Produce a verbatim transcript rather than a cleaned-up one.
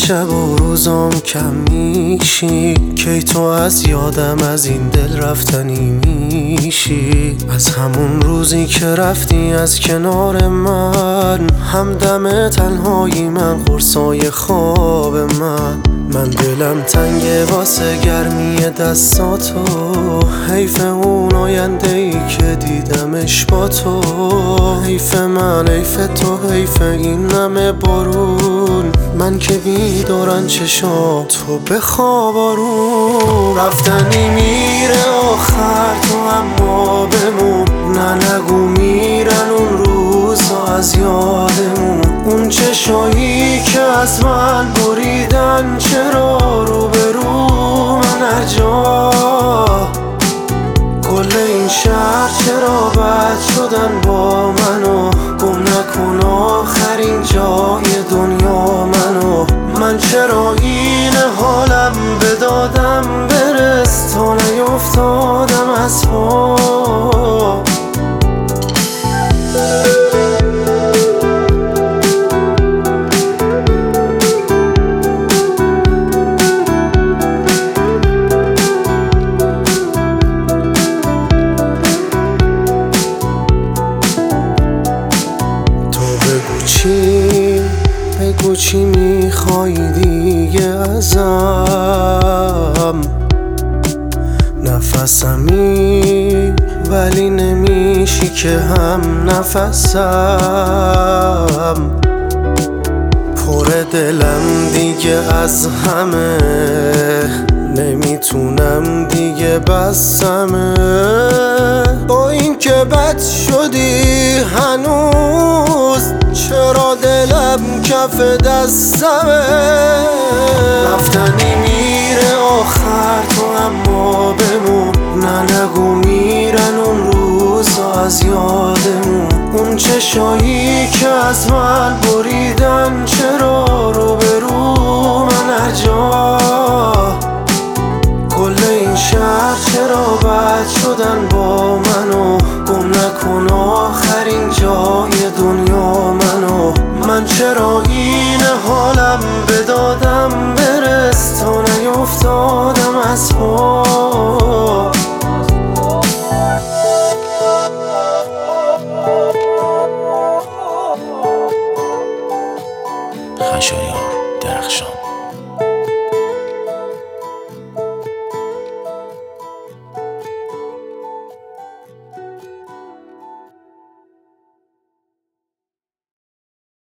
شب و روزام کم میشی، کی تو از یادم از این دل رفتنی میشی. از همون روزی که رفتی از کنار من، همدم تنهایی من، قرصای خواب من. من دلم تنگه واسه گرمی دستاتو، حیف اون آینده ای که دیدمش با تو. حیف من، حیف تو، حیف این همه بارون. من که بیدارن چشام تو بخواب آروم. رفتنی میره آخر تو اما بمون، نه نگو میرن اون روزا از یادمون. اون چشایی که از من بریدن چرا رو به رو من هر جا. کل این شهر چرا بد شدن با منو، گم نکن آخرین جای دنیا منو. من چرا این حالم بدادم برس تا نیفتادم از پا. چی بگو چی میخوای دیگه ازم؟ نفسمی ولی نمیشی که هم نفسم. پر دلم دیگه از همه، نمیتونم دیگه بسمه. با این که بد شدی هنوز، چرا دلم کف دستمه. رفتنی میره آخر تو اما بمون، نه نگو میرن اون روزا از یادمون. اون چشایی که از من بریدن چرا رو به رو من هر جا. کل این شهر چرا بد شدن با منو، گم نکن آخرین جای دنیا منو. من چرا این حالم بدادم برس تا نیفتادم از پا. خشایار درخشان.